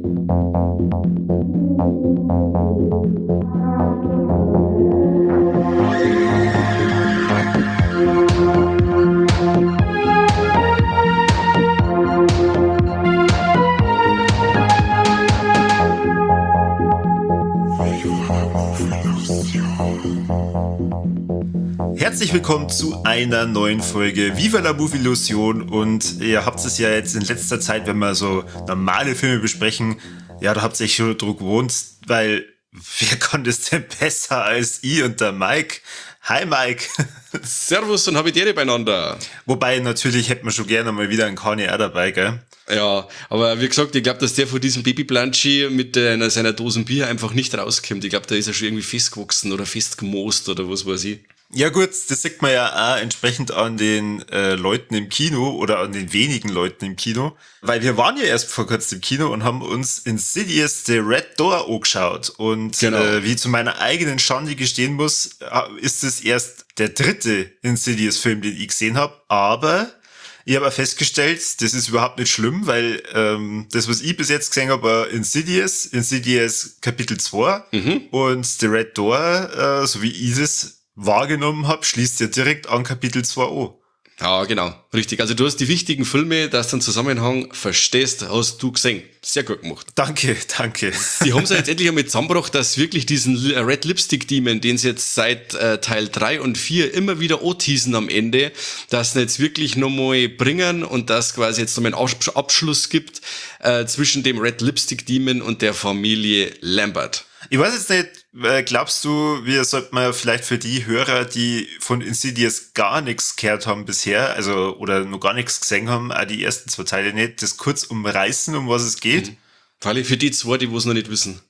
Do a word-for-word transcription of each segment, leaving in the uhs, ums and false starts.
Herzlich willkommen zu einer neuen Folge Viva la Movie-Illusion, und ihr habt es ja jetzt in letzter Zeit, wenn wir so normale Filme besprechen, ja, da habt ihr euch schon Druck gewohnt, weil wer kann das denn besser als ich und der Mike? Hi Mike! Servus und Habitäre beieinander. Wobei, natürlich hätten wir schon gerne mal wieder einen Kanye auch dabei, gell? Ja, aber wie gesagt, ich glaube, dass der von diesem Baby-Blanchi mit äh, seiner Dosen Bier einfach nicht rauskommt. Ich glaube, da ist er schon irgendwie festgewachsen oder festgemoost oder was weiß ich. Ja gut, das sieht man ja auch entsprechend an den äh, Leuten im Kino oder an den wenigen Leuten im Kino, weil wir waren ja erst vor kurzem im Kino und haben uns Insidious The Red Door angeschaut, und genau. äh, wie ich zu meiner eigenen Schande gestehen muss, ist es erst der dritte Insidious-Film, den ich gesehen habe, aber ich habe auch festgestellt, das ist überhaupt nicht schlimm, weil ähm, das, was ich bis jetzt gesehen habe, war Insidious, Insidious Kapitel zwei Mhm. und The Red Door, äh, so wie ich es wahrgenommen habe, schließt ja direkt an Kapitel zwei an. Ja, genau, richtig. Also du hast die wichtigen Filme, dass du den Zusammenhang verstehst, hast du gesehen. Sehr gut gemacht. Danke, danke. Die haben es ja jetzt endlich einmal zusammengebracht, dass wirklich diesen Red Lipstick Demon, den sie jetzt seit äh, Teil drei und vier immer wieder anteasen am Ende, dass sie jetzt wirklich nochmal bringen und dass quasi jetzt nochmal einen Absch- Abschluss gibt äh, zwischen dem Red Lipstick Demon und der Familie Lambert. Ich weiß jetzt nicht, glaubst du, wir sollten mal vielleicht für die Hörer, die von Insidious gar nichts gehört haben bisher, also oder noch gar nichts gesehen haben, auch die ersten zwei Teile nicht, das kurz umreißen, um was es geht? Mhm. Vor allem für die zwei, die es noch nicht wissen.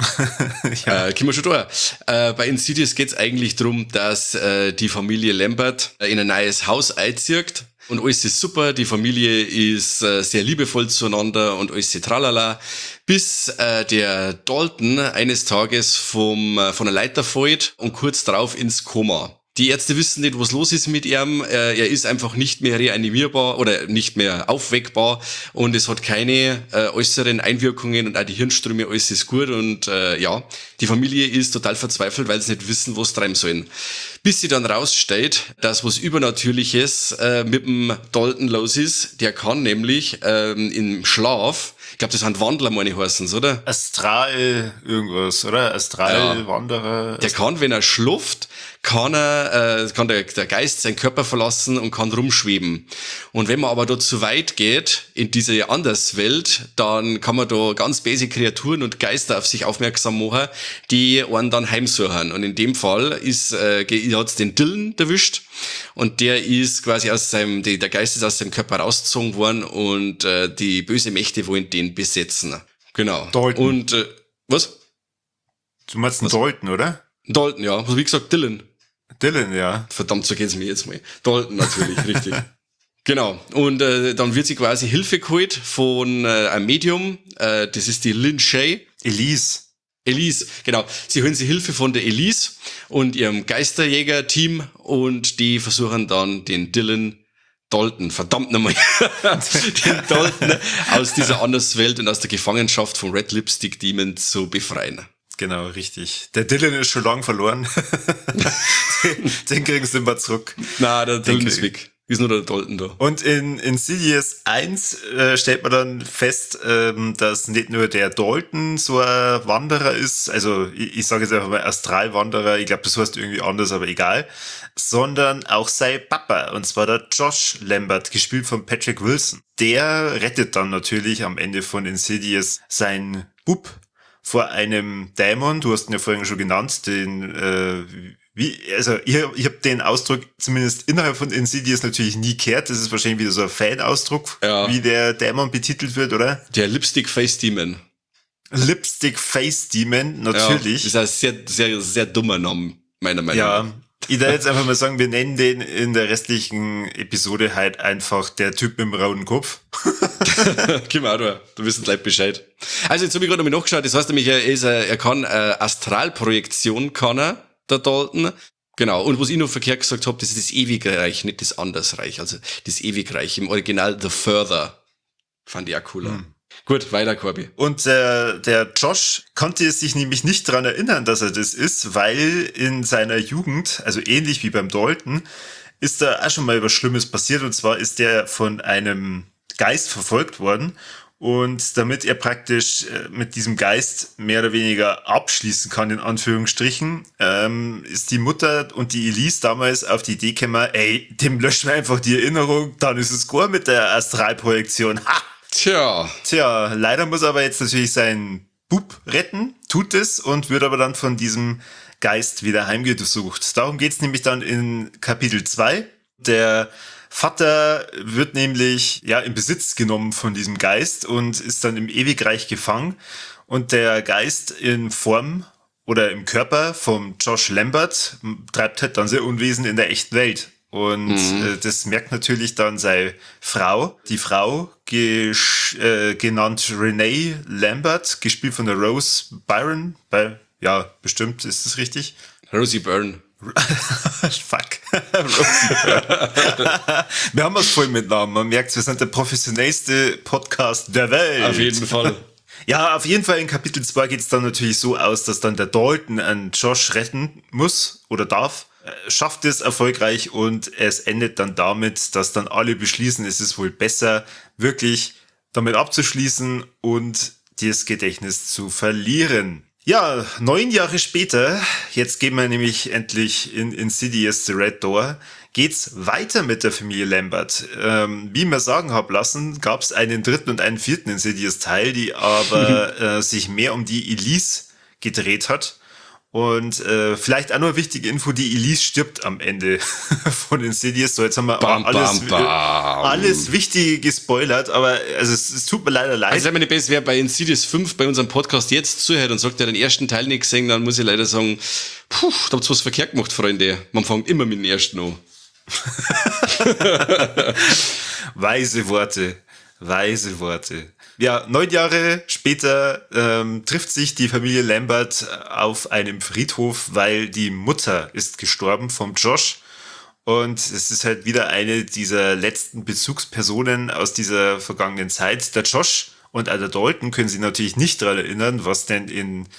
Ja. Äh, können wir schon da. Äh, bei Insidious geht es eigentlich darum, dass äh, die Familie Lambert äh, in ein neues Haus einzieht. Und alles ist super, die Familie ist äh, sehr liebevoll zueinander und alles ist tralala, bis äh, der Dalton eines Tages vom äh, von der Leiter fällt und kurz drauf ins Koma. Die Ärzte wissen nicht, was los ist mit ihm. Äh, er ist einfach nicht mehr reanimierbar oder nicht mehr aufweckbar und es hat keine äh, äußeren Einwirkungen und auch die Hirnströme, alles ist gut und äh, ja, die Familie ist total verzweifelt, weil sie nicht wissen, was treiben sollen. Bis sie dann rausstellt, dass was Übernatürliches äh, mit dem Dalton los ist. Der kann nämlich ähm, im Schlaf, ich glaube, das sind Wandler, meine heißen's, oder? Astral irgendwas, oder? Astralwanderer. Ja. Der kann, wenn er schluft, kann er, äh, kann der, der Geist seinen Körper verlassen und kann rumschweben. Und wenn man aber da zu weit geht, in diese Anderswelt, dann kann man da ganz basic Kreaturen und Geister auf sich aufmerksam machen, die einen dann heimsuchen. Und in dem Fall ist, äh, hat's den Dylan erwischt. Und der ist quasi aus seinem, die, der Geist ist aus seinem Körper rausgezogen worden und äh, die böse Mächte wollen den besetzen. Genau. Dalton. Und, äh, was? Du meinst einen Dalton, oder? Dalton, ja. Also wie gesagt, Dylan. Dylan, ja. Verdammt, so geht's mir jetzt mal. Dalton natürlich, richtig. Genau. Und äh, dann wird sie quasi Hilfe geholt von äh, einem Medium. Äh, das ist die Lynn Shay. Elise. Elise, genau. Sie holen sich Hilfe von der Elise und ihrem Geisterjäger-Team und die versuchen dann den Dylan Dalton, verdammt nochmal, den Dalton aus dieser Anderswelt und aus der Gefangenschaft vom Red Lipstick Demon zu befreien. Genau, richtig. Der Dylan ist schon lang verloren. den, den kriegen sie immer zurück. Na, der Dylan Den ist krieg- weg. Ist nur der Dalton da. Und in Insidious eins äh, stellt man dann fest, ähm, dass nicht nur der Dalton so ein Wanderer ist, also ich, ich sage jetzt einfach mal Astralwanderer, ich glaube, das heißt irgendwie anders, aber egal, sondern auch sein Papa, und zwar der Josh Lambert, gespielt von Patrick Wilson. Der rettet dann natürlich am Ende von Insidious seinen Bub vor einem Dämon, du hast ihn ja vorhin schon genannt, den, äh, wie, also ich, ich habe den Ausdruck zumindest innerhalb von Insidious natürlich nie gehört, das ist wahrscheinlich wieder so ein Fan-Ausdruck, Ja. wie der Dämon betitelt wird, oder? Der Lipstick Face Demon. Lipstick Face Demon, natürlich. Ja, das ist ein sehr, sehr, sehr dummer Name, meiner Meinung nach. Ja, ich darf jetzt einfach mal sagen, wir nennen den in der restlichen Episode halt einfach der Typ mit dem rauen Kopf. Genau, du, du wissen gleich Bescheid. Also jetzt habe ich gerade nochmal nachgeschaut, das heißt nämlich, er, ist, er kann äh, Astralprojektion, kann er, der Dalton. Genau, und was ich noch verkehrt gesagt habe, das ist das Ewigreich, nicht das Andersreich, also das Ewigreich, im Original The Further. Fand ich auch cooler. Hm. Gut, weiter, Corby. Und äh, der Josh konnte sich nämlich nicht daran erinnern, dass er das ist, weil in seiner Jugend, also ähnlich wie beim Dalton, ist da auch schon mal was Schlimmes passiert. Und zwar ist der von einem Geist verfolgt worden. Und damit er praktisch äh, mit diesem Geist mehr oder weniger abschließen kann, in Anführungsstrichen, ähm, ist die Mutter und die Elise damals auf die Idee gekommen, ey, dem löschen wir einfach die Erinnerung, dann ist es gut mit der Astralprojektion. Ha! Tja. Tja, leider muss er aber jetzt natürlich seinen Bub retten, tut es und wird aber dann von diesem Geist wieder heimgesucht. Darum geht's nämlich dann in Kapitel zwei. Der Vater wird nämlich ja in Besitz genommen von diesem Geist und ist dann im Ewigreich gefangen. Und der Geist in Form oder im Körper vom Josh Lambert treibt halt dann sein Unwesen in der echten Welt. Und mhm. äh, das merkt natürlich dann seine Frau. Die Frau, gesch- äh, genannt Renee Lambert, gespielt von der Rose Byron. Bei, ja, bestimmt ist das richtig. Rosie Byrne. Fuck. Rosie Byrne. Wir haben was voll mit Namen. Man merkt, wir sind der professionellste Podcast der Welt. Auf jeden Fall. Ja, auf jeden Fall in Kapitel zwei geht es dann natürlich so aus, dass dann der Dalton einen Josh retten muss oder darf. Schafft es erfolgreich und es endet dann damit, dass dann alle beschließen, es ist wohl besser, wirklich damit abzuschließen und das Gedächtnis zu verlieren. Ja, neun Jahre später, jetzt gehen wir nämlich endlich in Insidious The Red Door, geht's weiter mit der Familie Lambert. Ähm, wie ich mir sagen hab lassen, gab es einen dritten und einen vierten Insidious-Teil, die aber äh, sich mehr um die Elise gedreht hat. Und äh, vielleicht auch noch eine wichtige Info, die Elise stirbt am Ende von Insidious. So, jetzt haben wir bam, alles, bam, bam. alles Wichtige gespoilert, aber also es, es tut mir leider leid. Also wenn man nicht besser, wer bei Insidious fünf bei unserem Podcast jetzt zuhört und sagt, er hat den ersten Teil nicht gesehen, dann muss ich leider sagen, puh, da habt's was verkehrt gemacht, Freunde. Man fängt immer mit dem ersten an. Weise Worte, weise Worte. Ja, neun Jahre später ähm, trifft sich die Familie Lambert auf einem Friedhof, weil die Mutter ist gestorben vom Josh. Und es ist halt wieder eine dieser letzten Bezugspersonen aus dieser vergangenen Zeit. Der Josh und auch der Dalton können sich natürlich nicht daran erinnern, was denn in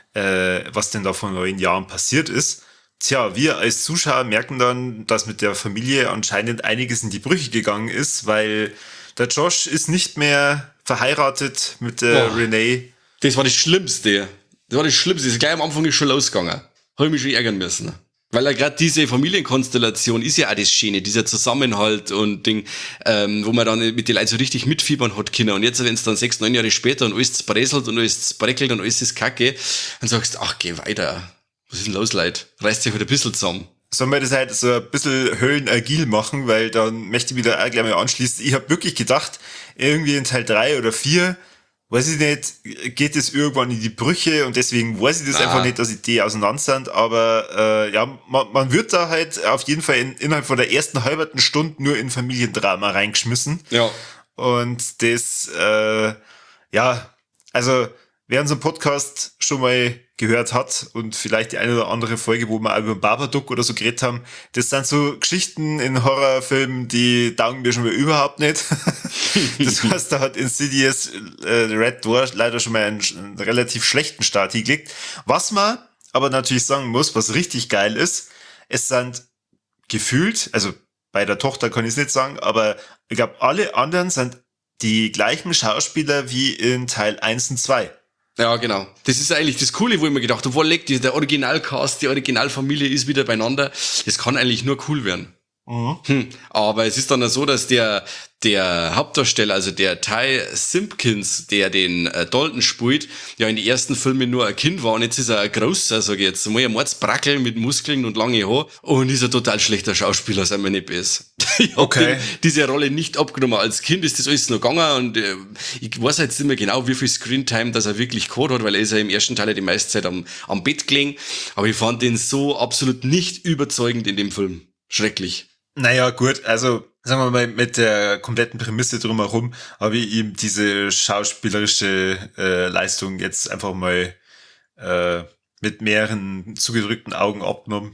äh, was denn da vor neun Jahren passiert ist. Tja, wir als Zuschauer merken dann, dass mit der Familie anscheinend einiges in die Brüche gegangen ist, weil der Josh ist nicht mehr verheiratet mit der Boah, Renee. Das war das Schlimmste. Das war das Schlimmste. Das ist gleich am Anfang ist schon losgegangen. Habe ich mich schon ärgern müssen. Weil ja gerade diese Familienkonstellation ist ja auch das Schöne, dieser Zusammenhalt und Ding, ähm, wo man dann mit den Leuten so richtig mitfiebern hat können. Und jetzt, wenn es dann sechs, neun Jahre später und alles zerbröselt und alles zerbröckelt und alles ist kacke, dann sagst du, ach, geh weiter. Was ist denn los, Leute? Reißt sich halt ein bisschen zusammen. Sollen wir das halt so ein bisschen höllenagil machen, weil dann möchte ich wieder auch gleich mal anschließen. Ich habe wirklich gedacht, irgendwie in Teil drei oder vier, weiß ich nicht, geht es irgendwann in die Brüche und deswegen weiß ich das ah. einfach nicht, dass die die auseinander sind, aber äh, ja, man, man wird da halt auf jeden Fall in, innerhalb von der ersten halben Stunde nur in Familiendrama reingeschmissen. Ja. Und das, äh, ja, also wer unseren Podcast schon mal gehört hat und vielleicht die eine oder andere Folge, wo wir auch über Babadook oder so geredet haben, das sind so Geschichten in Horrorfilmen, die taugen mir schon mal überhaupt nicht. Das heißt, da hat Insidious äh, Red Door leider schon mal einen, einen relativ schlechten Start hingelegt. Was man aber natürlich sagen muss, was richtig geil ist, es sind gefühlt, also bei der Tochter kann ich es nicht sagen, aber ich glaube, alle anderen sind die gleichen Schauspieler wie in Teil eins und zwei. Ja, genau. Das ist eigentlich das Coole, wo ich mir gedacht habe, wo liegt der Originalcast, die Originalfamilie ist wieder beieinander. Das kann eigentlich nur cool werden. Mhm. Hm. Aber es ist dann so, dass der der Hauptdarsteller, also der Ty Simpkins, der den äh, Dalton spielt, ja in den ersten Filmen nur ein Kind war und jetzt ist er ein großer, sag ich jetzt mal, ein Mordsbrackel mit Muskeln und lange Haar und ist ein total schlechter Schauspieler, sei mir nicht besser. Ich hab okay. diese Rolle nicht abgenommen. Als Kind ist das alles noch gegangen und äh, ich weiß jetzt nicht mehr genau, wie viel Screentime das er wirklich gehabt hat, weil er ist ja im ersten Teil die meiste Zeit am, am Bett gelegen, aber ich fand den so absolut nicht überzeugend in dem Film. Schrecklich. Naja, gut, also sagen wir mal, mit der kompletten Prämisse drumherum habe ich ihm diese schauspielerische äh, Leistung jetzt einfach mal äh, mit mehreren zugedrückten Augen abgenommen.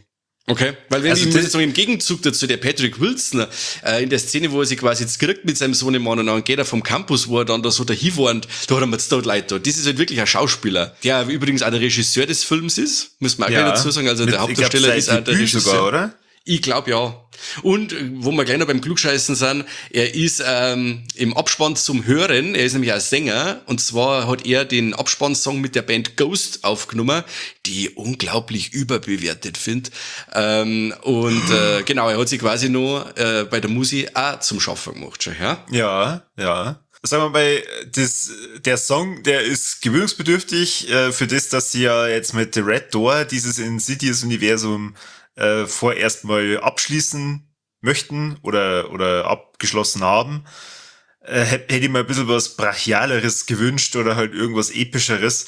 Okay, weil wenn Also ich das- muss jetzt sagen, im Gegenzug dazu, der Patrick Wilson, äh, in der Szene, wo er sich quasi jetzt kriegt mit seinem Sohnemann und dann geht er vom Campus, wo er dann da so dahin warnt, da hat er mir jetzt tot leid da. Das ist halt wirklich ein Schauspieler, der übrigens auch der Regisseur des Films ist, muss man auch gleich dazu sagen, also Mit- der ich glaub, Hauptdarsteller sein ist auch der Debüt Regisseur. sogar, oder? Ich glaube ja. Und äh, wo wir gleich noch beim Klugscheißen sind, er ist ähm, im Abspann zum Hören, er ist nämlich auch Sänger, und zwar hat er den Abspannsong mit der Band Ghost aufgenommen, die ich unglaublich überbewertet finde. Ähm, und äh, genau, er hat sich quasi noch äh, bei der Musik auch zum Schaffen gemacht schon, ja? Ja, ja. Sagen wir mal, das, der Song, der ist gewöhnungsbedürftig äh, für das, dass sie ja jetzt mit The Red Door dieses Insidious-Universum äh, vorerst mal abschließen möchten oder, oder abgeschlossen haben. Äh, hätte ich mir ein bisschen was Brachialeres gewünscht oder halt irgendwas Epischeres.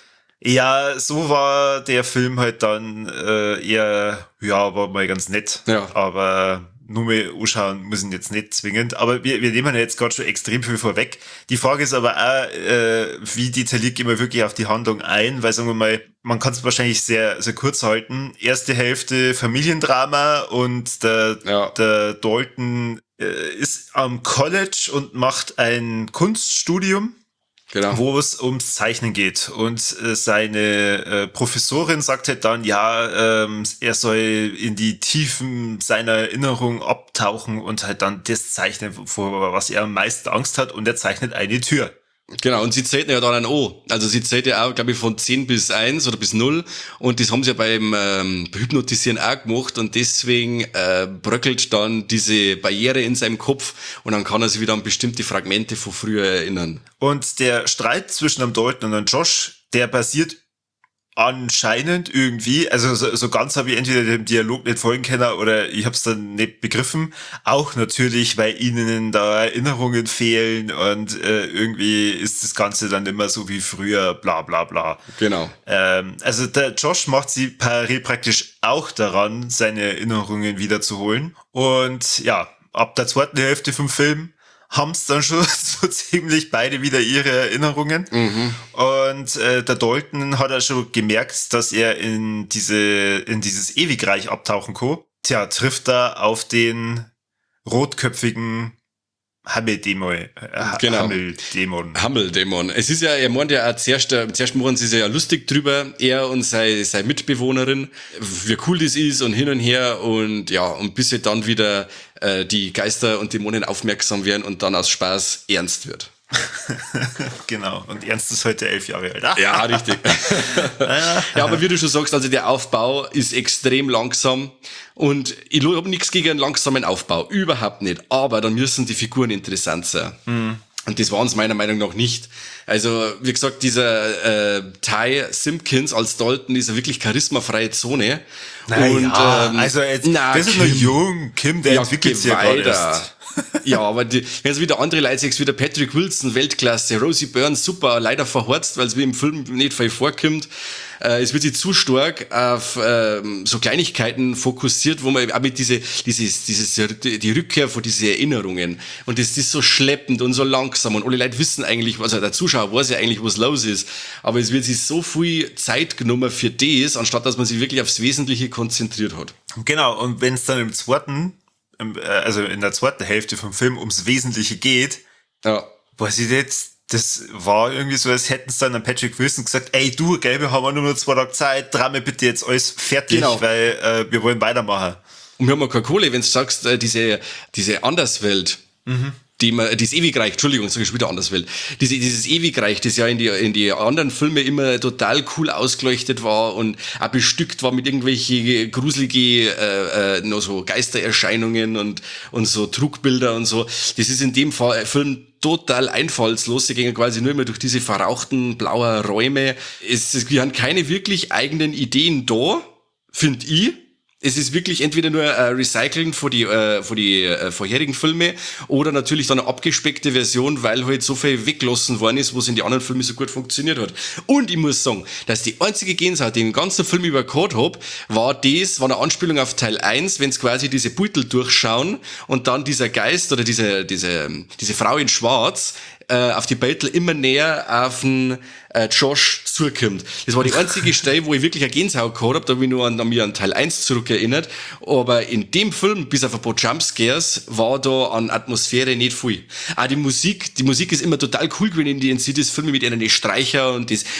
Ja, so war der Film halt dann äh, eher, ja, war mal ganz nett. Ja. Aber nur mal anschauen müssen jetzt nicht zwingend. Aber wir, wir nehmen ja jetzt gerade schon extrem viel vorweg. Die Frage ist aber auch, äh, wie detailliert gehen wir wirklich auf die Handlung ein? Weil, sagen wir mal, man kann es wahrscheinlich sehr, sehr kurz halten. Erste Hälfte Familiendrama und der, Ja. der Dalton äh, ist am College und macht ein Kunststudium, Genau. wo es ums Zeichnen geht. Und äh, seine äh, Professorin sagt halt dann, ja, ähm, er soll in die Tiefen seiner Erinnerung abtauchen und halt dann das zeichnen, vor was er am meisten Angst hat. Und er zeichnet eine Tür. Genau, und sie zählt ja dann ein O. Also sie zählt ja auch, glaube ich, von zehn bis eins oder bis null. Und das haben sie ja beim ähm, Hypnotisieren auch gemacht. Und deswegen äh, bröckelt dann diese Barriere in seinem Kopf. Und dann kann er sich wieder an bestimmte Fragmente von früher erinnern. Und der Streit zwischen dem Dalton und dem Josh, der basiert anscheinend irgendwie, also so, so ganz habe ich entweder dem Dialog nicht folgen können oder ich habe es dann nicht begriffen. Auch natürlich, weil ihnen da Erinnerungen fehlen und äh, irgendwie ist das Ganze dann immer so wie früher, bla bla bla. Genau. Ähm, also der Josh macht sie parallel praktisch auch daran, seine Erinnerungen wiederzuholen. Und ja, ab der zweiten Hälfte vom Film haben's dann schon so ziemlich beide wieder ihre Erinnerungen. Mhm. Und äh, der Dalton hat ja schon gemerkt, dass er in diese in dieses Ewigreich abtauchen kann. Tja, trifft er auf den rotköpfigen Hammeldämon. Äh, Genau. Hammeldämon. Hammeldämon. Es ist ja, er meint ja auch zuerst, äh, zuerst machen sie sich ja lustig drüber, er und seine, seine Mitbewohnerin, wie cool das ist und hin und her und ja, und bis sie dann wieder äh, die Geister und Dämonen aufmerksam werden und dann aus Spaß ernst wird. Genau. Und Ernst ist heute elf Jahre alt. Ah. Ja, richtig. Ja, aber wie du schon sagst, also der Aufbau ist extrem langsam und ich habe nichts gegen einen langsamen Aufbau, überhaupt nicht, aber dann müssen die Figuren interessant sein. Mhm. Und das waren es meiner Meinung nach nicht. Also, wie gesagt, dieser äh, Ty Simpkins als Dalton ist eine wirklich charismafreie Zone. Naja, und, ähm, also jetzt, na, das ist noch jung. Kim, der ja, entwickelt sich ja geh gerade weiter. erst. Ja, aber die, wenn es wieder andere Leute siehst, wie der Patrick Wilson, Weltklasse, Rosie Byrne, super, leider verhorzt, weil es wie im Film nicht viel vorkommt. Äh, es wird sich zu stark auf ähm, so Kleinigkeiten fokussiert, wo man auch mit diese, dieses, dieses, die Rückkehr von diesen Erinnerungen. Und das ist so schleppend und so langsam und alle Leute wissen eigentlich, also der Zuschauer weiß ja eigentlich, was los ist. Aber es wird sich so viel Zeit genommen für das, anstatt dass man sich wirklich aufs Wesentliche konzentriert hat. Genau, und wenn es dann im zweiten, im, äh, also in der zweiten Hälfte vom Film ums Wesentliche geht, Ja. weiß ich jetzt, das war irgendwie so, als hätten sie dann an Patrick Wilson gesagt, ey du, gell, wir haben nur noch zwei Tage Zeit, dreh mir bitte jetzt alles fertig, Genau. weil äh, wir wollen weitermachen. Und wir haben auch keine Kohle, wenn du sagst, äh, diese, diese Anderswelt, mhm. die man, dieses Ewigreich, Entschuldigung, sag ich schon wieder Anderswelt, diese, dieses Ewigreich, das ja in die, in die anderen Filme immer total cool ausgeleuchtet war und auch bestückt war mit irgendwelche gruselige, äh, äh, noch so Geistererscheinungen und, und so Trugbilder und so. Das ist in dem Fall, Film total einfallslos. Sie gehen quasi nur immer durch diese verrauchten blauer Räume. Es, es haben keine wirklich eigenen Ideen da, finde ich. Es ist wirklich entweder nur äh, Recyceln von die, äh, von die äh, vorherigen Filme oder natürlich dann eine abgespeckte Version, weil halt so viel weggelassen worden ist, was in die anderen Filme so gut funktioniert hat. Und ich muss sagen, dass die einzige Gänsehaut, die ich den ganzen Film über gehabt hab, war das, war eine Anspielung auf Teil eins, wenn es quasi diese Beutel durchschauen und dann dieser Geist oder diese, diese, diese Frau in Schwarz äh, auf die Beutel immer näher auf den äh, Josh zukommt. Das war die einzige Stelle, wo ich wirklich eine Gänsehaut gehabt habe, da habe ich nur an, an mich an Teil eins zurückerinnert. Aber in dem Film, bis auf ein paar Jumpscares, war da an Atmosphäre nicht viel. Auch die Musik, die Musik ist immer total cool gewesen in die Insidious-Filme mit ihren Streicher und das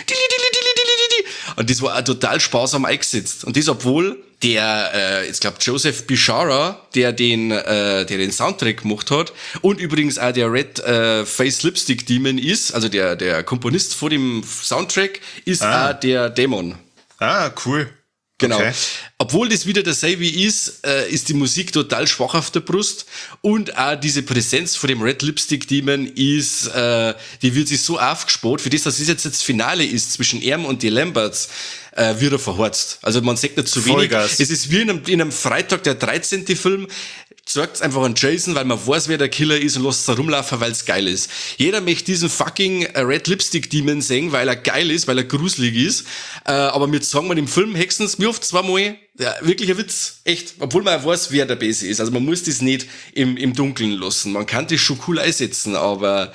und das war auch total sparsam eingesetzt. Und das, obwohl der, äh, jetzt glaubt Joseph Bishara, der den, äh, der den Soundtrack gemacht hat und übrigens auch der Red äh, Face Lipstick Demon ist, also der, der Komponist vor dem Soundtrack, ist ah. auch der Dämon. Ah, cool. Genau. Okay. Obwohl das wieder dasselbe ist, äh, ist die Musik total schwach auf der Brust und auch diese Präsenz von dem Red Lipstick Demon ist, äh, die wird sich so aufgespart, für das, dass es jetzt das Finale ist zwischen ihm und die Lamberts, äh, wird er verhorzt. Also man sagt nicht zu wenig. Vollgas. Es ist wie in einem, in einem Freitag der dreizehnte Film, sagt einfach an Jason, weil man weiß, wer der Killer ist und lässt es rumlaufen, weil es geil ist. Jeder möchte diesen fucking Red Lipstick Demon sehen, weil er geil ist, weil er gruselig ist. Äh, aber wir sagen wir im Film höchstens, wie oft? Zweimal? Ja, wirklich ein Witz. Echt. Obwohl man auch weiß, wer der Böse ist. Also man muss das nicht im, im Dunkeln lassen. Man kann das schon cool einsetzen, aber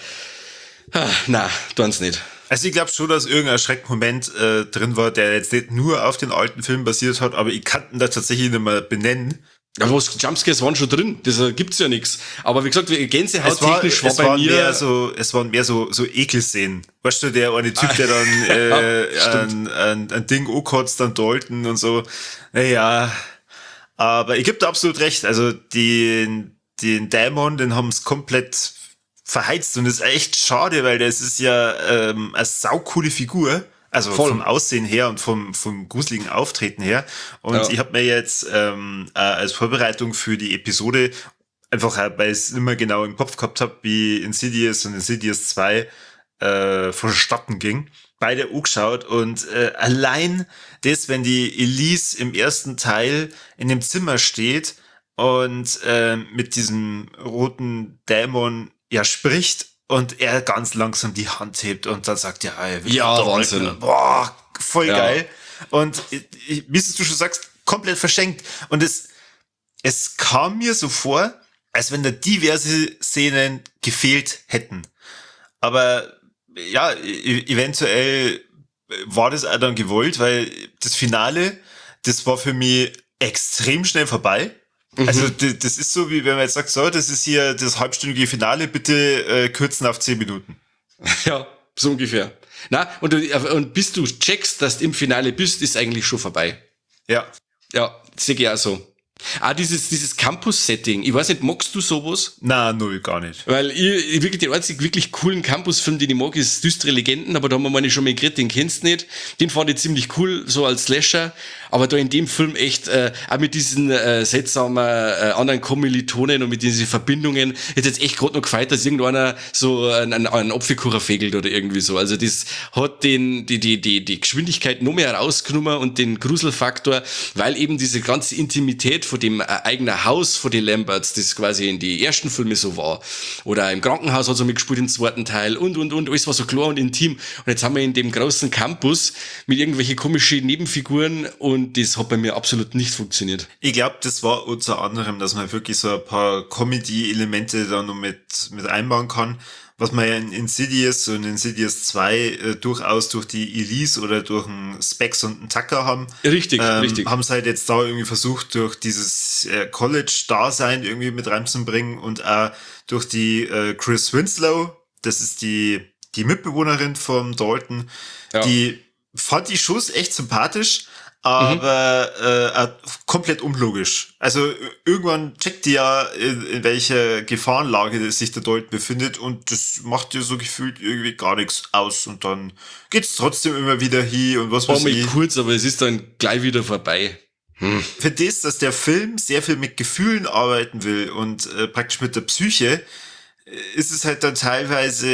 ah, nein, tun's nicht. Also ich glaube schon, dass irgendein Schreckmoment äh, drin war, der jetzt nicht nur auf den alten Film basiert hat, aber ich kann ihn da tatsächlich nicht mehr benennen. Aber was, Jumpscares waren schon drin, das äh, gibt's ja nichts. Aber wie gesagt, Gänsehaut Es war, technisch war es bei waren mir... Mehr so, es waren mehr so, so Ekelszenen. Weißt du, der eine Typ, der dann äh, ja, ein, ein, ein Ding ankotzt, dann Dalton und so. Naja, aber ich geb da absolut recht. Also den, den Dämon, den haben's komplett verheizt und das ist echt schade, weil das ist ja ähm, eine saucoole Figur. Also Voll. vom Aussehen her und vom, vom gruseligen Auftreten her. Und Ja. ich habe mir jetzt ähm, äh, als Vorbereitung für die Episode, einfach äh, weil ich es immer genau im Kopf gehabt habe, wie Insidious und Insidious zwei äh, vonstatten ging, beide angeschaut. Und äh, allein das, wenn die Elise im ersten Teil in dem Zimmer steht und äh, mit diesem roten Dämon ja spricht, und er ganz langsam die Hand hebt und dann sagt, ja, ey, Ja, da Wahnsinn. Alter, boah, voll Ja. geil. Und ich- wie du schon sagst, komplett verschenkt. Und es, es kam mir so vor, als wenn da diverse Szenen gefehlt hätten. Aber ja, e- eventuell war das auch dann gewollt, weil das Finale, das war für mich extrem schnell vorbei. Also d- das ist so, wie wenn man jetzt sagt, so, das ist hier das halbstündige Finale, bitte äh, kürzen auf zehn Minuten. Ja, so ungefähr. Na, und, du, und bis du checkst, dass du im Finale bist, ist eigentlich schon vorbei. Ja. Ja, sehe ich auch so. Ah, dieses, dieses Campus-Setting. Ich weiß nicht, magst du sowas? Na, null, gar nicht. Weil ich, ich wirklich den einzigen wirklich coolen Campus-Film, den ich mag, ist Düstere Legenden, aber da haben wir meine schon mal geredet, den kennst du nicht. Den fand ich ziemlich cool, so als Slasher. Aber da in dem Film echt, äh, auch mit diesen äh, seltsamen äh, anderen Kommilitonen und mit diesen Verbindungen, hätte jetzt echt gerade noch gefeiert, dass irgendeiner so einen, einen Apfelkuchen fegelt oder irgendwie so. Also das hat den, die, die, die, die Geschwindigkeit noch mehr rausgenommen und den Gruselfaktor, weil eben diese ganze Intimität von dem äh, eigenen Haus von den Lamberts, das quasi in die ersten Filme so war. Oder im Krankenhaus hat er mitgespielt im zweiten Teil und, und, und. Alles war so klar und intim. Und jetzt haben wir in dem großen Campus mit irgendwelchen komischen Nebenfiguren und das hat bei mir absolut nicht funktioniert. Ich glaube, das war unter anderem, dass man wirklich so ein paar Comedy-Elemente da noch mit, mit einbauen kann, was man ja in Insidious und Insidious zwei äh, durchaus durch die Elise oder durch einen Specs und einen Tucker haben. Richtig, ähm, richtig. Haben es halt jetzt da irgendwie versucht, durch dieses äh, College-Dasein irgendwie mit reinzubringen und auch durch die äh, Chris Winslow, das ist die, die Mitbewohnerin vom Dalton, Ja. die fand ich schon echt sympathisch, aber äh, äh, komplett unlogisch. Also äh, irgendwann checkt die ja, in, in welcher Gefahrenlage sich der Dalton befindet und das macht dir so gefühlt irgendwie gar nichts aus und dann geht's trotzdem immer wieder hin und was War weiß mal ich. kurz, aber es ist dann gleich wieder vorbei. Für das, dass der Film sehr viel mit Gefühlen arbeiten will und äh, praktisch mit der Psyche, äh, ist es halt dann teilweise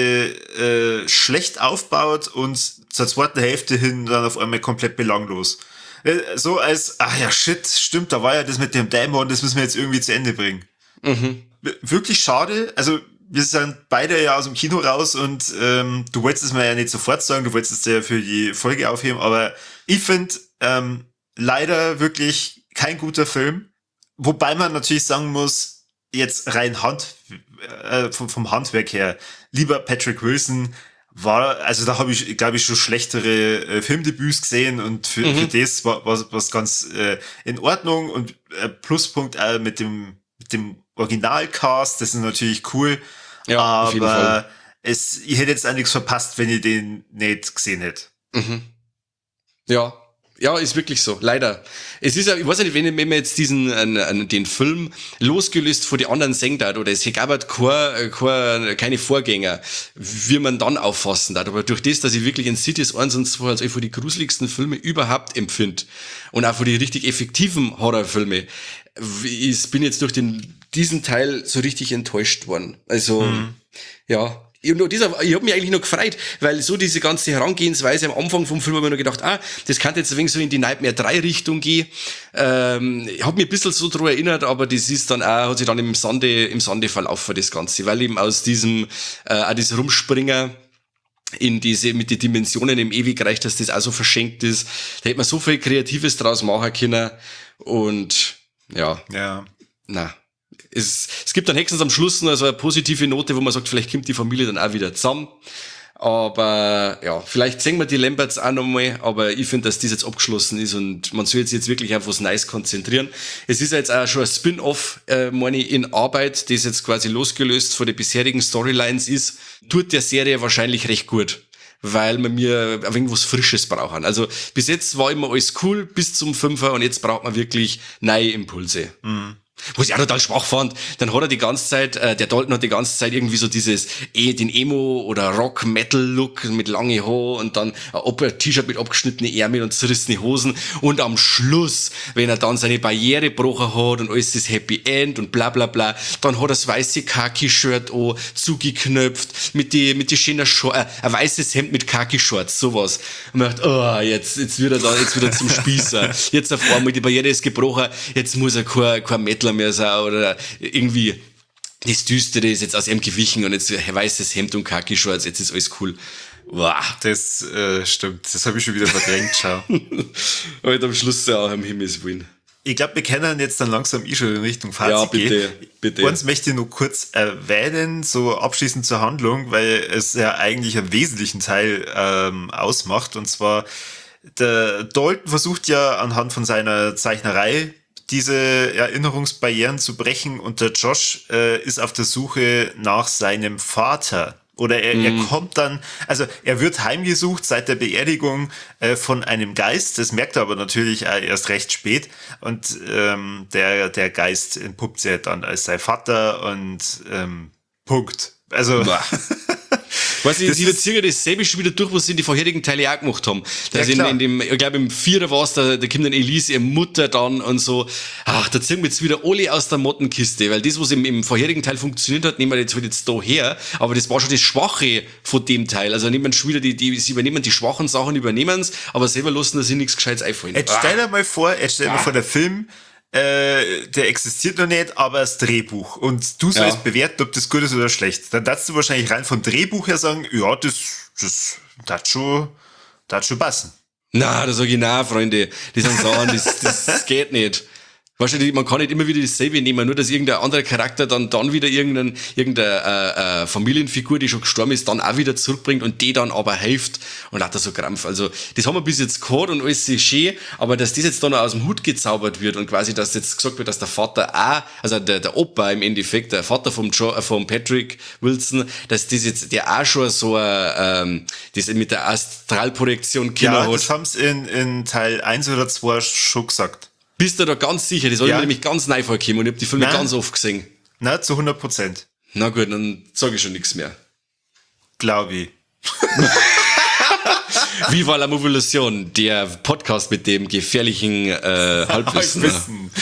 äh, schlecht aufgebaut und zur zweiten Hälfte hin dann auf einmal komplett belanglos. Äh, So als, ach ja, shit, stimmt, da war ja das mit dem Dämon, das müssen wir jetzt irgendwie zu Ende bringen. Mhm. W- Wirklich schade, also wir sind beide ja aus dem Kino raus und ähm, du wolltest es mir ja nicht sofort sagen, du wolltest es ja für die Folge aufheben, aber ich finde, ähm, leider wirklich kein guter Film. Wobei man natürlich sagen muss, jetzt rein Hand, äh, vom, vom Handwerk her, lieber Patrick Wilson, war, also da habe ich, glaube ich, schon schlechtere äh, Filmdebüts gesehen und für, mhm. für das war was was ganz äh, in Ordnung und äh, Pluspunkt äh, mit dem mit dem Originalcast, das ist natürlich cool, ja, aber auf jeden Fall. es, ich hätte jetzt auch nichts verpasst, wenn ich den nicht gesehen hätte. Mhm. Ja. Ja, ist wirklich so, leider. Es ist ja, ich weiß nicht, wenn, wenn man jetzt diesen, äh, den Film losgelöst von den anderen senkt hat, oder es gab halt kein, kein, keine Vorgänger, wie man dann auffassen darf. Aber durch das, dass ich wirklich Insidious eins und zwei als von die gruseligsten Filme überhaupt empfinde und auch von die richtig effektiven Horrorfilme, ich bin jetzt durch den, diesen Teil so richtig enttäuscht worden. Also, mhm. ja. Ich habe ich hab mich eigentlich noch gefreut, weil so diese ganze Herangehensweise am Anfang vom Film habe ich noch gedacht, ah, das könnte jetzt ein wenig so in die Nightmare drei Richtung gehen. Ähm, ich habe mich ein bisschen so dran erinnert, aber das ist dann auch, hat sich dann im Sande, im Sande verlaufen, das Ganze, weil eben aus diesem, äh, auch das Rumspringen in diese, mit den Dimensionen im Ewigreich, dass das auch so verschenkt ist. Da hätte man so viel Kreatives draus machen können und, ja. Ja. Na. Es, es gibt dann höchstens am Schluss noch so eine positive Note, wo man sagt, vielleicht kommt die Familie dann auch wieder zusammen. Aber ja, vielleicht sehen wir die Lamberts auch nochmal, aber ich finde, dass das jetzt abgeschlossen ist und man soll jetzt, jetzt wirklich auf was Neues konzentrieren. Es ist ja jetzt auch schon ein Spin-off, äh, meine ich, in Arbeit, das jetzt quasi losgelöst von den bisherigen Storylines ist, tut der Serie wahrscheinlich recht gut, weil wir mir ein wenig was Frisches brauchen. Also bis jetzt war immer alles cool bis zum Fünfer und jetzt braucht man wirklich neue Impulse. Mhm. Was ich auch total schwach fand, dann hat er die ganze Zeit, äh, der Dalton hat die ganze Zeit irgendwie so dieses, eh, den Emo- oder Rock-Metal-Look mit lange Haar und dann ein T-Shirt mit abgeschnittenen Ärmeln und zerrissene Hosen und am Schluss, wenn er dann seine Barriere gebrochen hat und alles ist Happy End und bla bla bla, dann hat er das weiße Khaki-Shirt an, zugeknöpft, mit die, mit die schönen Shorts, äh, ein weißes Hemd mit Khaki-Shorts, sowas. Und man dachte, oh, jetzt, jetzt wird er da, jetzt wird er zum Spießer. Jetzt auf einmal, die Barriere ist gebrochen, jetzt muss er kein, kein Metal mehr sein oder irgendwie das Düstere ist jetzt aus ihm gewichen und jetzt weißes Hemd und Khaki-Shorts, jetzt ist alles cool. Wow. Das äh, stimmt, das habe ich schon wieder verdrängt, schau. Halt am Schluss ja auch am Himmelswillen. Ich glaube, wir können jetzt dann langsam eh schon in Richtung Fazit ja, bitte, gehen. Bitte. Eins möchte ich nur kurz erwähnen, so abschließend zur Handlung, weil es ja eigentlich einen wesentlichen Teil ähm, ausmacht. Und zwar, der Dalton versucht ja anhand von seiner Zeichnerei diese Erinnerungsbarrieren zu brechen und der Josh äh, ist auf der Suche nach seinem Vater. Oder er, mm. er kommt dann, also er wird heimgesucht seit der Beerdigung äh, von einem Geist, das merkt er aber natürlich äh, erst recht spät und ähm, der, der Geist entpuppt sich dann als sein Vater und ähm, Punkt. Also Weißt du, die ziehen dasselbe schon wieder durch, was sie in die vorherigen Teile auch gemacht haben. Da ja, in, in dem, ich glaube im Vierer war es, da, da kommt dann Elise, ihre Mutter dann und so. Ach, da ziehen wir jetzt wieder alle aus der Mottenkiste, weil das, was im, im vorherigen Teil funktioniert hat, nehmen wir jetzt, jetzt da her. Aber das war schon das Schwache von dem Teil. Also nehmen schon wieder die, die, sie übernehmen die schwachen Sachen, übernehmen es, aber selber lassen, dass sie nichts Gescheites einfallen. Jetzt stell dir mal vor, jetzt stell dir ah. mal vor, der Film, Äh, der existiert noch nicht, aber das Drehbuch. Und du sollst ja. bewerten, ob das gut ist oder schlecht. Dann darfst du wahrscheinlich rein vom Drehbuch her sagen, ja, das, das, das schon, das schon passen. Na, da sag ich, na, Freunde, die sind Sachen, das, das geht nicht. Wahrscheinlich, man kann nicht immer wieder dasselbe nehmen, nur dass irgendein anderer Charakter dann, dann wieder irgendein, irgendeine äh, äh, Familienfigur, die schon gestorben ist, dann auch wieder zurückbringt und die dann aber hilft und hat da so Krampf. Also, das haben wir bis jetzt gehabt und alles ist schön, aber dass das jetzt dann aus dem Hut gezaubert wird und quasi, dass jetzt gesagt wird, dass der Vater auch, also der, der Opa im Endeffekt, der Vater vom, jo, äh, vom Patrick Wilson, dass das jetzt, der auch schon so, äh, ähm, das mit der Astralprojektion Kinder ja, hat. Ja, das haben sie in, in Teil eins oder zwei schon gesagt. Bist du da ganz sicher? Das habe ja. ich mir nämlich ganz neu vorgekommen und ich habe die Filme Nein. ganz oft gesehen. Na, zu hundert Prozent. Na gut, dann sage ich schon nichts mehr. Glaube ich. Viva la Movolution, der Podcast mit dem gefährlichen äh, Halbwissen. Halbwissen.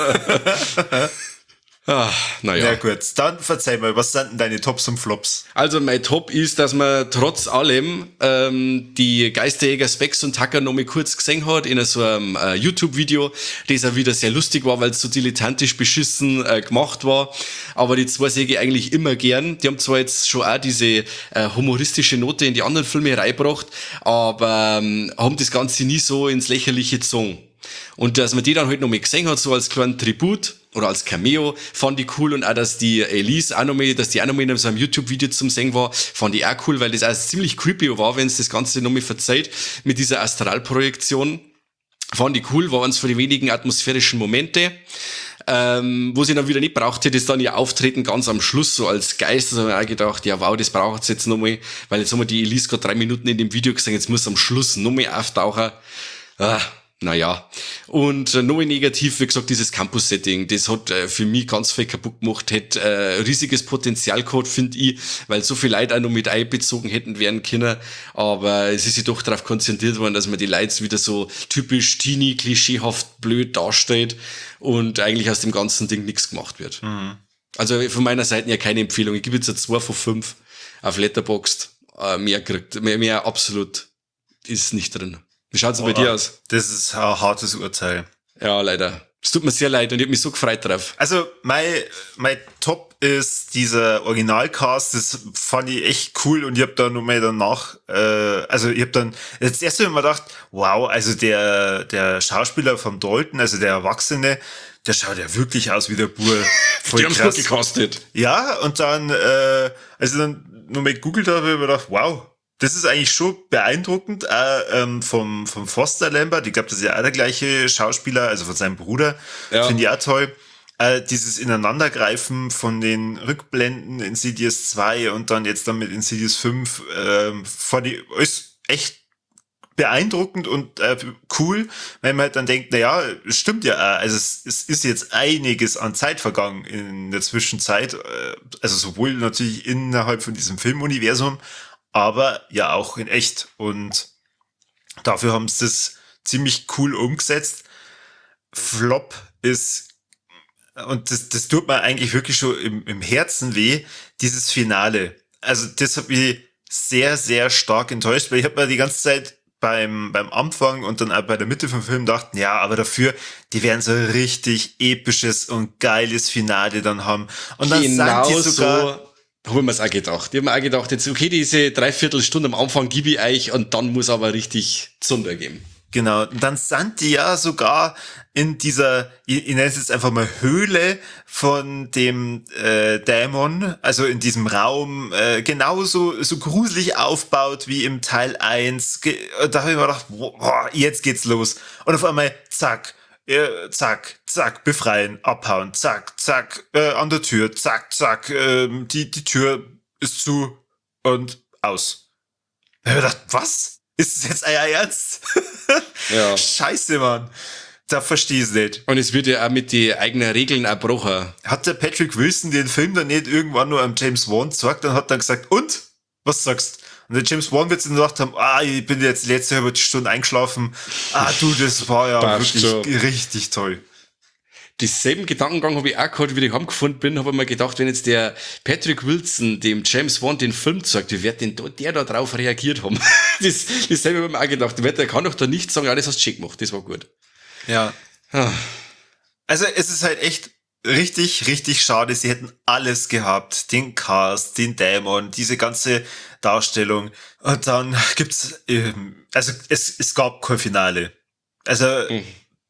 Ah, naja. Na gut, dann verzeih mal, was sind denn deine Tops und Flops? Also mein Top ist, dass man trotz allem ähm, die Geisterjäger Specs und Tucker noch mal kurz gesehen hat in so einem äh, YouTube-Video, das auch wieder sehr lustig war, weil es so dilettantisch beschissen äh, gemacht war. Aber die zwei sehe ich eigentlich immer gern. Die haben zwar jetzt schon auch diese äh, humoristische Note in die anderen Filme reingebracht, aber ähm, haben das Ganze nie so ins Lächerliche gezogen. Und dass man die dann halt noch mal gesehen hat, so als kleinen Tribut oder als Cameo, fand ich cool. Und auch, dass die Elise auch noch mal, dass die auch noch mal in so einem YouTube-Video zum Singen war, fand ich auch cool, weil das auch ziemlich creepy war, wenn es das Ganze noch mal verzeiht mit dieser Astralprojektion. Fand ich cool, war eines von den wenigen atmosphärischen Momente. Ähm, wo sie dann wieder nicht braucht hätte, ist dann ihr Auftreten ganz am Schluss, so als Geist. Da habe ich auch gedacht, ja wow, das braucht es jetzt nochmal, weil jetzt haben wir die Elise gerade drei Minuten in dem Video gesehen, jetzt muss am Schluss nochmal auftauchen. Ah, naja. Und äh, nochmal negativ, wie gesagt, dieses Campus-Setting, das hat äh, für mich ganz viel kaputt gemacht, hätte äh, riesiges Potenzial gehabt, finde ich, weil so viele Leute auch noch mit einbezogen hätten werden können, aber es ist sich doch darauf konzentriert worden, dass man die Leute wieder so typisch teenie, klischeehaft blöd darstellt und eigentlich aus dem ganzen Ding nichts gemacht wird. Mhm. Also von meiner Seite ja keine Empfehlung. Ich gebe jetzt eine zwei von fünf auf Letterboxd. Äh, mehr kriegt, mehr, mehr absolut ist nicht drin. Wie schaut's denn bei dir aus? Das ist ein hartes Urteil. Ja, leider. Es tut mir sehr leid und ich hab mich so gefreut drauf. Also, mein, mein Top ist dieser Originalcast, das fand ich echt cool und ich hab da nochmal danach, äh, also ich hab dann, das erste Mal gedacht, wow, also der, der Schauspieler vom Dalton, also der Erwachsene, der schaut ja wirklich aus wie der Bur. Voll die haben's gut gecastet. Ja, und dann, äh, als ich dann nochmal gegoogelt habe, habe ich mir gedacht, wow, das ist eigentlich schon beeindruckend, äh, ähm, vom, vom Foster Lambert. Ich glaube, das ist ja auch der gleiche Schauspieler, also von seinem Bruder. Ja. Finde ich auch toll. Äh, dieses Ineinandergreifen von den Rückblenden in Insidious zwei und dann jetzt dann mit Insidious fünf, äh, fand ich ist echt beeindruckend und äh, cool, wenn man halt dann denkt, na ja, es stimmt ja auch. Also es, es ist jetzt einiges an Zeit vergangen in der Zwischenzeit. Äh, also sowohl natürlich innerhalb von diesem Filmuniversum, aber ja auch in echt. Und dafür haben sie das ziemlich cool umgesetzt. Flop ist, und das, das tut mir eigentlich wirklich schon im, im Herzen weh, dieses Finale. Also das hat mich sehr, sehr stark enttäuscht, weil ich habe mir die ganze Zeit beim, beim Anfang und dann auch bei der Mitte vom Film gedacht, ja, aber dafür, die werden so ein richtig episches und geiles Finale dann haben. Und dann genau sind die sogar... So habe ich mir's auch gedacht. Ich habe mir auch gedacht, jetzt, okay, diese Dreiviertelstunde am Anfang gebe ich euch und dann muss aber richtig Zunder geben. Genau, und dann sind die ja sogar in dieser, ich, ich nenne es jetzt einfach mal Höhle von dem äh, Dämon, also in diesem Raum, äh, genauso so gruselig aufbaut wie im Teil eins. Ge- Da habe ich mir gedacht, boah, jetzt geht's los. Und auf einmal, zack, äh, zack, zack, befreien, abhauen, zack, zack, äh, an der Tür, zack, zack, äh, die, die Tür ist zu und aus. Da habe ich gedacht, was? Ist es jetzt euer Ernst? Ja. Scheiße, Mann. Da verstehe ich es nicht. Und es wird ja auch mit den eigenen Regeln erbrochen. Hat der Patrick Wilson den Film dann nicht irgendwann nur am James Wan gesagt und hat dann gesagt, und? Was sagst? Und der James Wan wird sich dann gedacht haben, ah, ich bin jetzt letzte halbe Stunde eingeschlafen. Ah, du, das war ja Passt wirklich schon. richtig toll. Denselben Gedankengang habe ich auch gehabt, wie ich heimgefunden bin, habe ich mir gedacht, wenn jetzt der Patrick Wilson dem James Wan den Film zeigt, wie wird denn da, der da drauf reagiert haben? das, dasselbe habe ich mir auch gedacht. Der kann doch da nicht sagen, ja, das hast du schick gemacht, das war gut. Ja. Ah. Also es ist halt echt richtig, richtig schade. Sie hätten alles gehabt. Den Cast, den Dämon, diese ganze Darstellung. Und dann gibt's, ähm, also es, es gab kein Finale. Also, Mhm.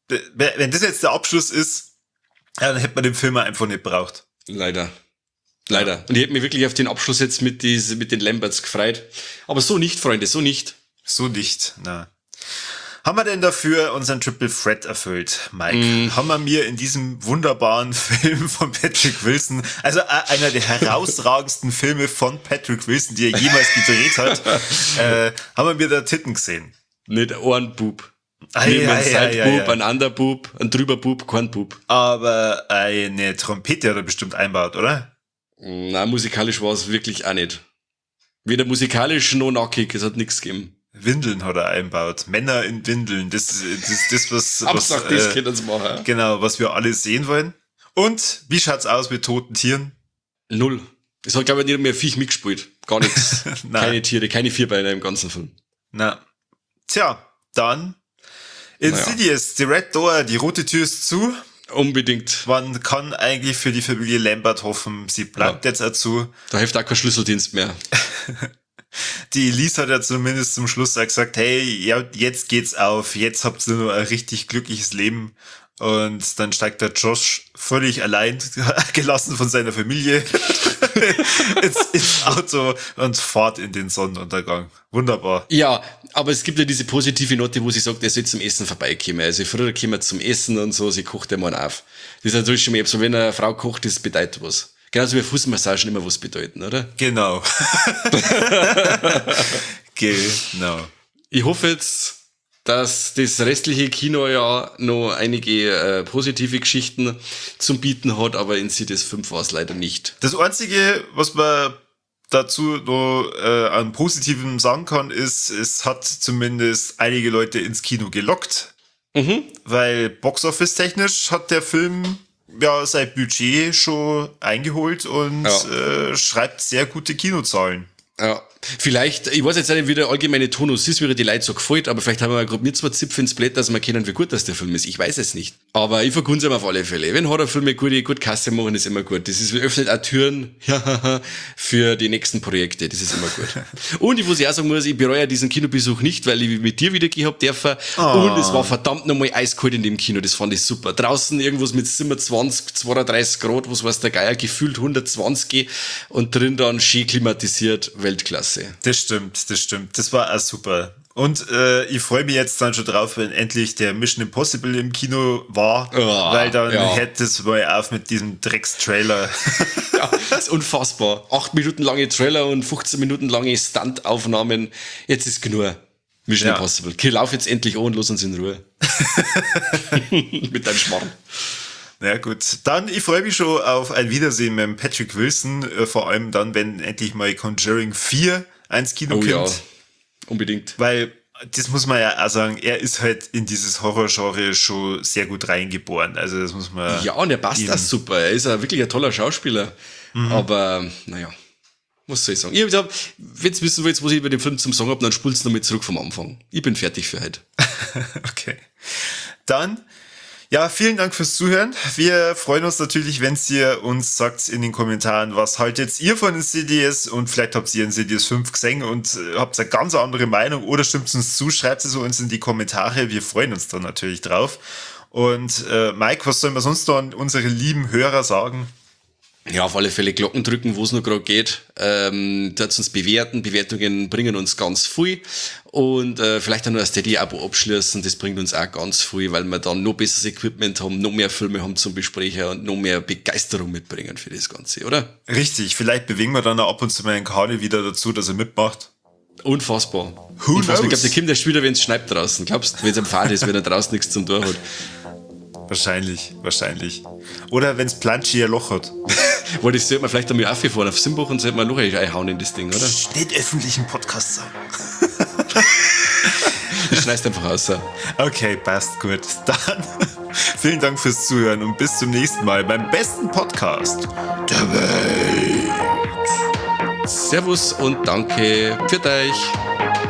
wenn das jetzt der Abschluss ist, ja, dann hätte man den Film einfach nicht braucht. Leider. Leider. Und ich hätte mich wirklich auf den Abschluss jetzt mit, diese, mit den Lamberts gefreut. Aber so nicht, Freunde, so nicht. So nicht, na. Haben wir denn dafür unseren Triple Threat erfüllt, Mike? Mm. Haben wir mir in diesem wunderbaren Film von Patrick Wilson, also einer der herausragendsten Filme von Patrick Wilson, die er jemals gedreht hat, äh, haben wir mir da Titten gesehen? Nicht ein Bub. Ei, Nicht ein ei, ei, Sidebub, ei, ei. ein Underbub, ein Drüberbub, kein Bub. Aber eine Trompete hat er bestimmt einbaut, oder? Nein, musikalisch war es wirklich auch nicht. Weder musikalisch noch nackig, es hat nichts gegeben. Windeln hat er einbaut. Männer in Windeln. Das ist das, das, was, was Absag, das äh, können sie machen. genau, was wir alle sehen wollen. Und wie schaut's aus mit toten Tieren? Null. Es hat, glaube ich, nicht mehr Viech mitgespielt. Gar nichts. Nein. Keine Tiere, keine Vierbeiner im ganzen Film. Na. Tja, dann Insidious, die Red Door, die rote Tür ist zu. Unbedingt. Man kann eigentlich für die Familie Lambert hoffen, sie bleibt Ja. jetzt dazu. Da hilft auch kein Schlüsseldienst mehr. Die Elise hat ja zumindest zum Schluss auch gesagt, hey, ja, jetzt geht's auf, jetzt habt ihr nur ein richtig glückliches Leben. Und dann steigt der Josh völlig allein gelassen von seiner Familie ins, ins Auto und fährt in den Sonnenuntergang. Wunderbar. Ja, aber es gibt ja diese positive Note, wo sie sagt, er soll zum Essen vorbeikommen. Also früher kommen wir zum Essen und so, sie kocht einmal auf. Das ist natürlich schon mal so, wenn eine Frau kocht, das bedeutet was. Genauso wie Fußmassagen immer was bedeuten, oder? Genau. Genau. Ich hoffe jetzt, dass das restliche Kinojahr noch einige äh, positive Geschichten zum Bieten hat, aber in Cities fünf war es leider nicht. Das Einzige, was man dazu noch äh, an Positivem sagen kann, ist, es hat zumindest einige Leute ins Kino gelockt, Mhm. weil Boxoffice-technisch hat der Film ja sein Budget schon eingeholt und Ja. äh, schreibt sehr gute Kinozahlen. Ja, vielleicht, ich weiß jetzt nicht, wie der allgemeine Tonus ist, wie die Leute so gefällt, aber vielleicht haben wir gerade mir zwei Zipfel ins Blatt, dass wir kennen, wie gut das der Film ist. Ich weiß es nicht. Aber ich verkun's ihm auf alle Fälle. Wenn Horrorfilme gute, gut Kasse machen, ist immer gut. Das ist, öffnet auch Türen für die nächsten Projekte. Das ist immer gut. Und ich, was ich auch sagen muss, ich bereue diesen Kinobesuch nicht, weil ich mit dir wieder gehabt dürfen. Oh. Und es war verdammt nochmal eiskalt in dem Kino. Das fand ich super. Draußen irgendwas mit siebenundzwanzig, zweiunddreißig Grad, was weiß der Geier, gefühlt hundertzwanzig und drin dann schön klimatisiert. Weltklasse. Das stimmt, das stimmt. Das war auch super. Und äh, ich freue mich jetzt dann schon drauf, wenn endlich der Mission Impossible im Kino war, Ja, weil dann ja. hätte es mal auf mit diesem Drecks-Trailer. Ja, das ist unfassbar. Acht Minuten lange Trailer und fünfzehn Minuten lange Stunt-Aufnahmen. Jetzt ist genug. Mission Ja. Impossible. Okay, lauf jetzt endlich an und lass uns in Ruhe. Mit deinem Schmarrn. Na ja, gut, dann ich freue mich schon auf ein Wiedersehen mit Patrick Wilson, äh, vor allem dann, wenn endlich mal Conjuring vier ins Kino Oh kommt. ja, unbedingt. Weil, das muss man ja auch sagen, er ist halt in dieses Horrorgenre schon sehr gut reingeboren. Also das muss man... Ja, und er passt ihm- auch super. Er ist ein wirklich ein toller Schauspieler. Aber, naja, was soll ich sagen? Ich hab gesagt, wenn ihr wissen wollt, was ich über den Film zum Sagen habe, dann spult's noch mit zurück vom Anfang. Ich bin fertig für heute. Okay. Dann, ja, vielen Dank fürs Zuhören. Wir freuen uns natürlich, wenn ihr uns sagt in den Kommentaren, was haltet ihr von Insidious und vielleicht habt ihr Insidious fünf gesehen und äh, habt eine ganz andere Meinung oder stimmt uns zu, schreibt es uns in die Kommentare. Wir freuen uns dann natürlich drauf. Und äh, Mike, was sollen wir sonst noch an unsere lieben Hörer sagen? Ja, auf alle Fälle Glocken drücken, wo es noch gerade geht. Ähm, das uns bewerten. Bewertungen bringen uns ganz viel. Und äh, vielleicht auch noch ein Steady-Abo abschließen. Das bringt uns auch ganz viel, weil wir dann noch besseres Equipment haben, noch mehr Filme haben zum Besprechen und noch mehr Begeisterung mitbringen für das Ganze, oder? Richtig, vielleicht bewegen wir dann auch ab und zu mal einen Kali wieder dazu, dass er mitmacht. Unfassbar. Who Unfassbar. Ich knows? glaube, der kommt erst wieder, wenn es schneit draußen. Glaubst du, wenn es am Fahrt ist, wenn er draußen nichts zum Tor hat? Wahrscheinlich, wahrscheinlich. Oder wenn es Planschi ein Loch hat. Weil das sollte man vielleicht einmal auffahren auf Simbach und sollte man noch einhauen in das Ding, oder? Nicht öffentlich im Podcast sagen. Das schneidest einfach aus. Okay, passt gut. Dann vielen Dank fürs Zuhören und bis zum nächsten Mal beim besten Podcast der Welt. Servus und danke. Für euch.